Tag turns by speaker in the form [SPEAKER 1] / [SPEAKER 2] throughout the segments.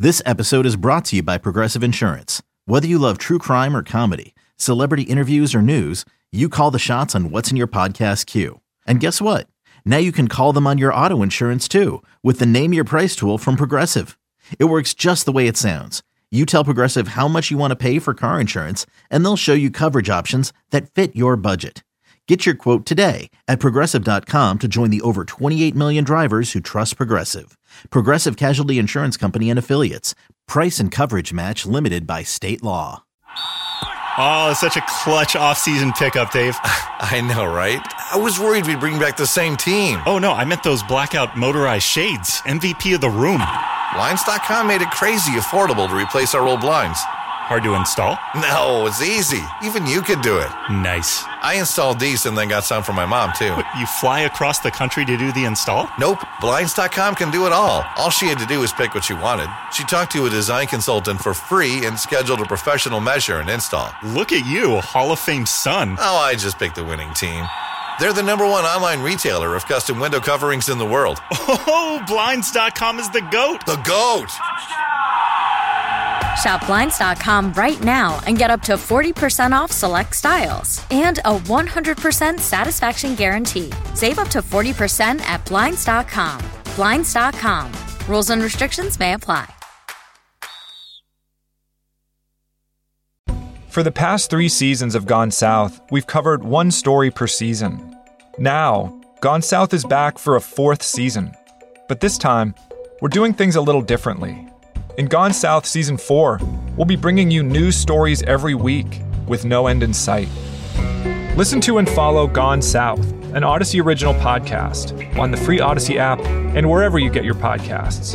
[SPEAKER 1] This episode is brought to you by Progressive Insurance. Whether you love true crime or comedy, celebrity interviews or news, you call the shots on what's in your podcast queue. And guess what? Now you can call them on your auto insurance too with the Name Your Price tool from Progressive. It works just the way it sounds. You tell Progressive how much you want to pay for car insurance, and they'll show you coverage options that fit your budget. Get your quote today at Progressive.com to join the over 28 million drivers who trust Progressive. Progressive Casualty Insurance Company and Affiliates. Price and coverage match limited by state law.
[SPEAKER 2] Oh, it's such a clutch off-season pickup, Dave.
[SPEAKER 3] I know, right? I was worried we'd bring back the same team.
[SPEAKER 2] Oh, no, I meant those blackout motorized shades. MVP of the room.
[SPEAKER 3] Blinds.com made it crazy affordable to replace our old blinds.
[SPEAKER 2] Hard to install?
[SPEAKER 3] No, it's easy. Even you could do it.
[SPEAKER 2] Nice.
[SPEAKER 3] I installed these and then got some for my mom, too.
[SPEAKER 2] What, you fly across the country to do the install?
[SPEAKER 3] Nope. Blinds.com can do it all. All she had to do was pick what she wanted. She talked to a design consultant for free and scheduled a professional measure and install.
[SPEAKER 2] Look at you, a Hall of Fame son.
[SPEAKER 3] Oh, I just picked the winning team. They're the #1 online retailer of custom window coverings in the world.
[SPEAKER 2] Oh, Blinds.com is the GOAT.
[SPEAKER 3] The GOAT!
[SPEAKER 4] Shop Blinds.com right now and get up to 40% off select styles and a 100% satisfaction guarantee. Save up to 40% at Blinds.com. Blinds.com. Rules and restrictions may apply.
[SPEAKER 5] For the past 3 seasons of Gone South, we've covered one story per season. Now, Gone South is back for a 4th season. But this time, we're doing things a little differently. In Gone South Season 4, we'll be bringing you news stories every week with no end in sight. Listen to and follow Gone South, an Odyssey original podcast, on the free Odyssey app and wherever you get your podcasts.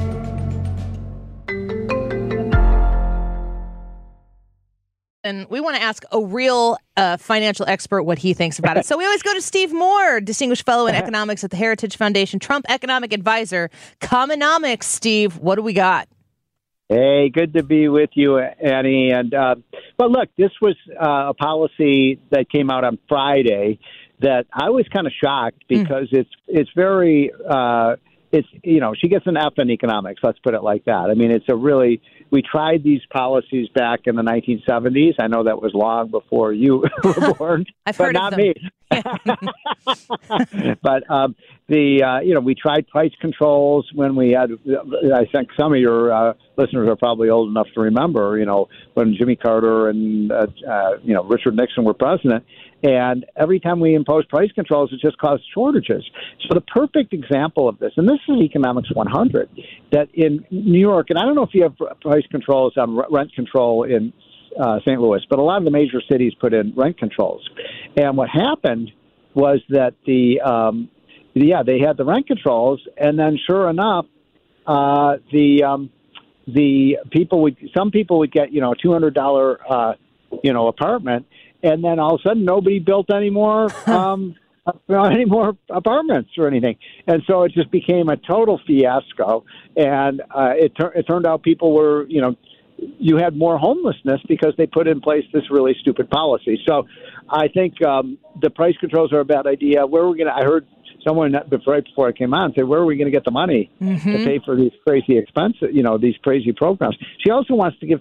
[SPEAKER 6] And we want to ask a real financial expert what he thinks about it. So we always go to Steve Moore, Distinguished Fellow in Economics at the Heritage Foundation, Trump Economic Advisor. Commonomics, Steve, what do we got?
[SPEAKER 7] Hey, good to be with you, Annie. And but look, this was a policy that came out on Friday that I was kind of shocked because it's very it's, you know, she gets an F in economics. Let's put it like that. I mean, it's a really, we tried these policies back in the 1970s. I know that was long before you were born.
[SPEAKER 6] I've heard
[SPEAKER 7] not
[SPEAKER 6] of them.
[SPEAKER 7] Me. But you know, we tried price controls when we had, I think some of your listeners are probably old enough to remember, you know, when Jimmy Carter and, you know, Richard Nixon were president. And every time we imposed price controls, it just caused shortages. So the perfect example of this, and this is Economics 100, that in New York, and I don't know if you have price controls on rent control in St. Louis, but a lot of the major cities put in rent controls. And what happened was that they had the rent controls, and then sure enough, some people would get, you know, a $200 apartment, and then all of a sudden nobody built any more apartments or anything, and so it just became a total fiasco. And it turned out people were, you know, you had more homelessness because they put in place this really stupid policy. So I think the price controls are a bad idea. I heard someone right before I came on say, where are we going to get the money to pay for these crazy expenses, you know, these crazy programs? She also wants to give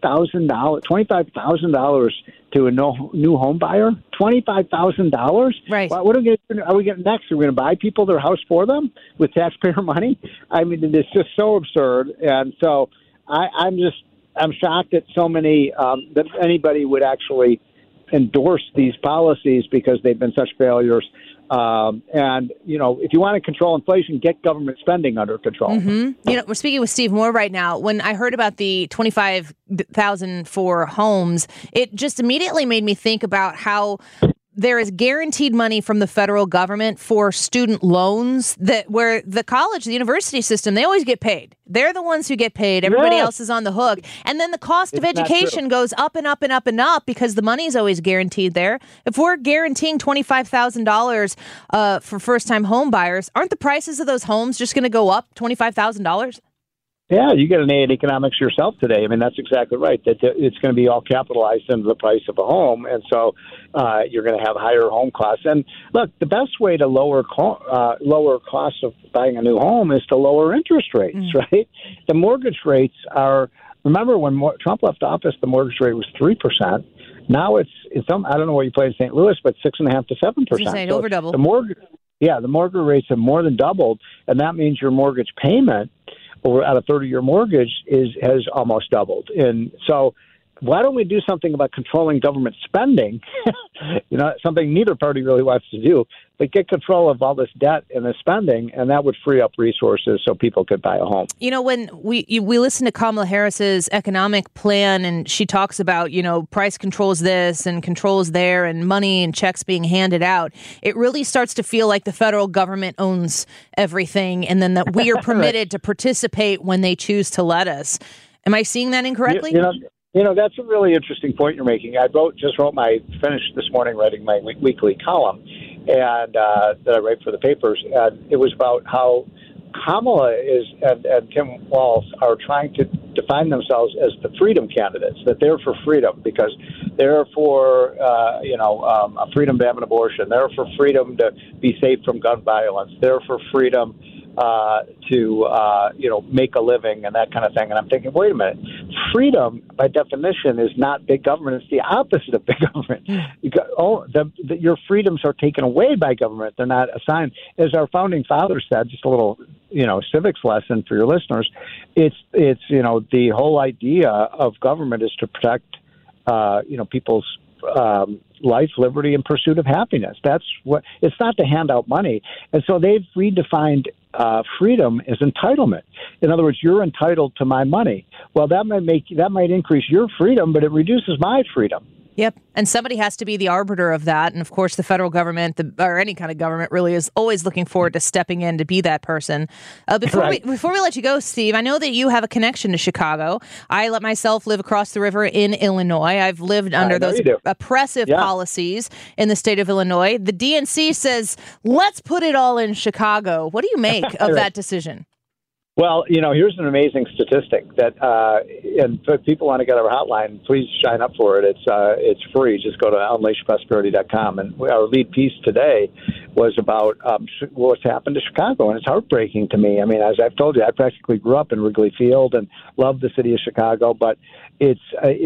[SPEAKER 7] $25,000 to a new home buyer. $25,000?
[SPEAKER 6] Right.
[SPEAKER 7] What are we going next? Are we going to buy people their house for them with taxpayer money? I mean, it's just so absurd. And so I'm shocked that so many, that anybody would actually endorse these policies because they've been such failures. And, you know, if you want to control inflation, get government spending under control.
[SPEAKER 6] You know, we're speaking with Steve Moore right now. When I heard about the $25,000 for homes, it just immediately made me think about how there is guaranteed money from the federal government for student loans where the college, the university system, they always get paid. They're the ones who get paid. Everybody else is on the hook. And then the cost of education goes up and up and up and up because the money is always guaranteed there. If we're guaranteeing $25,000 for first-time home buyers, aren't the prices of those homes just going to go up $25,000?
[SPEAKER 7] Yeah, you get an A in economics yourself today. I mean, that's exactly right. That it's going to be all capitalized into the price of a home, and so you're going to have higher home costs. And look, the best way to lower costs of buying a new home is to lower interest rates, right? The mortgage rates are. Remember when Trump left office, the mortgage rate was 3%. Now it's I don't know what you play in St. Louis, but 6.5% to 7%.
[SPEAKER 6] Over double.
[SPEAKER 7] The mortgage rates have more than doubled, and that means your mortgage payment at a 30-year mortgage has almost doubled. And so why don't we do something about controlling government spending? Something neither party really wants to do, but get control of all this debt and the spending, and that would free up resources so people could buy a home. When
[SPEAKER 6] we listen to Kamala Harris's economic plan, and she talks about, price controls this and controls there and money and checks being handed out, it really starts to feel like the federal government owns everything, and then that we are permitted to participate when they choose to let us. Am I seeing that incorrectly?
[SPEAKER 7] That's a really interesting point you're making. I finished this morning writing my weekly column, and that I write for the papers, and it was about how Kamala and Tim Walz are trying to define themselves as the freedom candidates, that they're for freedom because they're for, a freedom to have an abortion. They're for freedom to be safe from gun violence. They're for freedom to make a living and that kind of thing. And I'm thinking, wait a minute, freedom by definition is not big government. It's the opposite of big government. Your freedoms are taken away by government. They're not assigned. As our founding fathers said, just a little, civics lesson for your listeners. It's the whole idea of government is to protect, people's life, liberty, and pursuit of happiness. That's what. It's not to hand out money. And so they've redefined freedom as entitlement. In other words, you're entitled to my money. Well, that might increase your freedom, but it reduces my freedom.
[SPEAKER 6] Yep. And somebody has to be the arbiter of that. And of course, the federal government, or any kind of government, really is always looking forward to stepping in to be that person. Before we let you go, Steve, I know that you have a connection to Chicago. I let myself live across the river in Illinois. I've lived under those oppressive policies in the state of Illinois. The DNC says, let's put it all in Chicago. What do you make of that decision?
[SPEAKER 7] Well, here's an amazing statistic that, and if people want to get our hotline, please sign up for it. It's free. Just go to unleashprosperity.com. And our lead piece today was about what's happened to Chicago, and it's heartbreaking to me. I mean, as I've told you, I practically grew up in Wrigley Field and loved the city of Chicago, but it's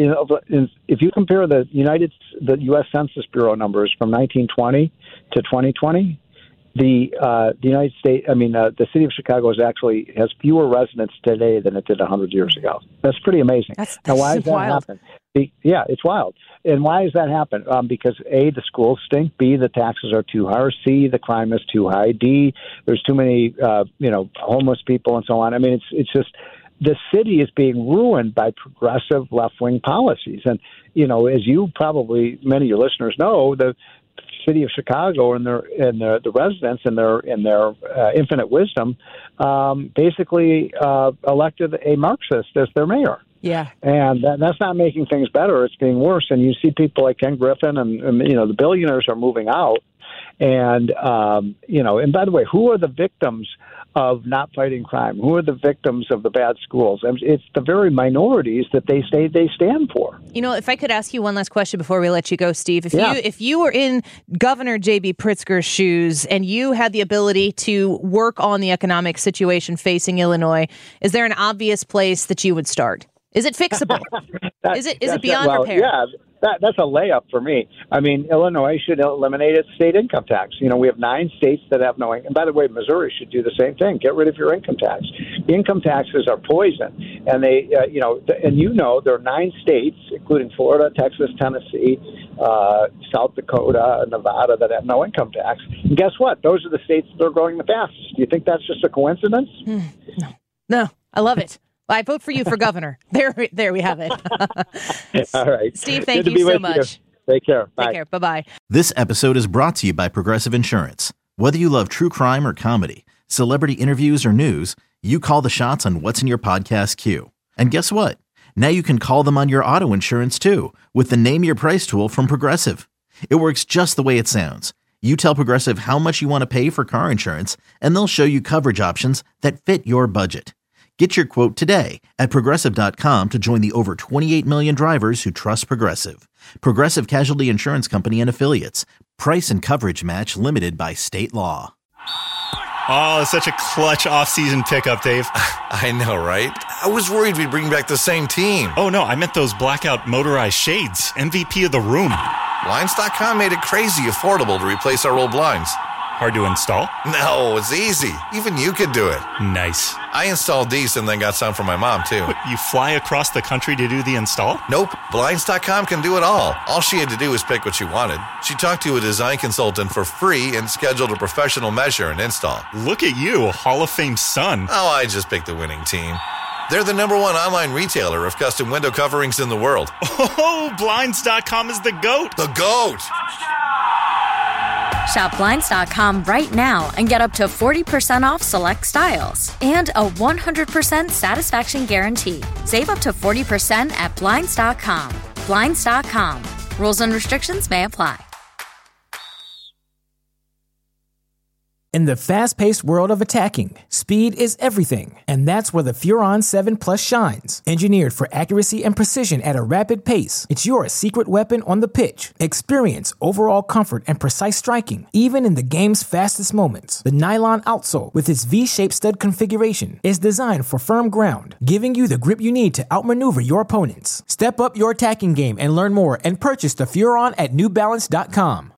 [SPEAKER 7] if you compare the U.S. Census Bureau numbers from 1920 to 2020. The United States, the city of Chicago has fewer residents today than it did 100 years ago. That's pretty amazing. Now, why does that happen? It's wild. And why does that happen? Because A, the schools stink. B, the taxes are too high. C, the crime is too high. D, there's too many, homeless people and so on. I mean, it's just the city is being ruined by progressive left-wing policies. And, as you probably, many of your listeners know, the city of Chicago and the residents and their infinite wisdom basically elected a Marxist as their mayor.
[SPEAKER 6] Yeah,
[SPEAKER 7] and that's not making things better. It's being worse. And you see people like Ken Griffin and the billionaires are moving out. And and by the way, who are the victims of not fighting crime? Who are the victims of the bad schools? It's the very minorities that they stand for.
[SPEAKER 6] If I could ask you one last question before we let you go, Steve. If you were in Governor J.B. Pritzker's shoes and you had the ability to work on the economic situation facing Illinois, is there an obvious place that you would start? Is it fixable? Is it beyond repair?
[SPEAKER 7] Yeah. That's a layup for me. I mean, Illinois should eliminate its state income tax. We have 9 states that have no income. And by the way, Missouri should do the same thing. Get rid of your income tax. The income taxes are poison. And there are 9 states, including Florida, Texas, Tennessee, South Dakota, Nevada, that have no income tax. And guess what? Those are the states that are growing the fastest. Do you think that's just a coincidence?
[SPEAKER 6] No, I love it. I vote for you for governor. There we have it.
[SPEAKER 7] All right.
[SPEAKER 6] Steve, thank you so much.
[SPEAKER 7] Take care. Bye.
[SPEAKER 6] Take care. Bye-bye.
[SPEAKER 1] This episode is brought to you by Progressive Insurance. Whether you love true crime or comedy, celebrity interviews or news, you call the shots on what's in your podcast queue. And guess what? Now you can call them on your auto insurance too with the Name Your Price tool from Progressive. It works just the way it sounds. You tell Progressive how much you want to pay for car insurance, and they'll show you coverage options that fit your budget. Get your quote today at Progressive.com to join the over 28 million drivers who trust Progressive. Progressive Casualty Insurance Company and Affiliates. Price and coverage match limited by state law.
[SPEAKER 2] Oh, such a clutch off-season pickup, Dave.
[SPEAKER 3] I know, right? I was worried we'd bring back the same team.
[SPEAKER 2] Oh, no, I meant those blackout motorized shades. MVP of the room.
[SPEAKER 3] Blinds.com made it crazy affordable to replace our old blinds.
[SPEAKER 2] Hard to install?
[SPEAKER 3] No, it's easy. Even you could do it.
[SPEAKER 2] Nice.
[SPEAKER 3] I installed these and then got some for my mom, too.
[SPEAKER 2] What, you fly across the country to do the install?
[SPEAKER 3] Nope. Blinds.com can do it all. All she had to do was pick what she wanted. She talked to a design consultant for free and scheduled a professional measure and install.
[SPEAKER 2] Look at you, Hall of Fame son.
[SPEAKER 3] Oh, I just picked the winning team. They're the #1 online retailer of custom window coverings in the world.
[SPEAKER 2] Oh, Blinds.com is the GOAT.
[SPEAKER 3] The GOAT!
[SPEAKER 4] Shop Blinds.com right now and get up to 40% off select styles and a 100% satisfaction guarantee. Save up to 40% at Blinds.com. Blinds.com. Rules and restrictions may apply.
[SPEAKER 8] In the fast-paced world of attacking, speed is everything, and that's where the Furon 7 Plus shines. Engineered for accuracy and precision at a rapid pace, it's your secret weapon on the pitch. Experience overall comfort and precise striking, even in the game's fastest moments. The nylon outsole, with its V-shaped stud configuration, is designed for firm ground, giving you the grip you need to outmaneuver your opponents. Step up your attacking game and learn more and purchase the Furon at NewBalance.com.